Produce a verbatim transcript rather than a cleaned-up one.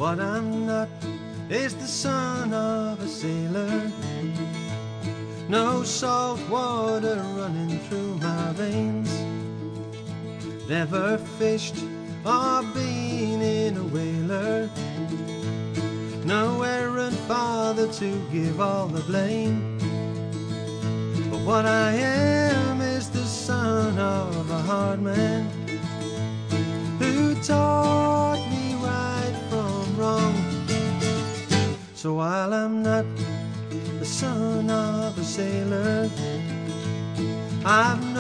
what I'm not is the son of a sailor. No salt water running through my veins. Never fished or been in a whaler. No errant father to give all the blame. But what I am is the son of a hard man, who taught me right from wrong. So while I'm not the son of a sailor, I've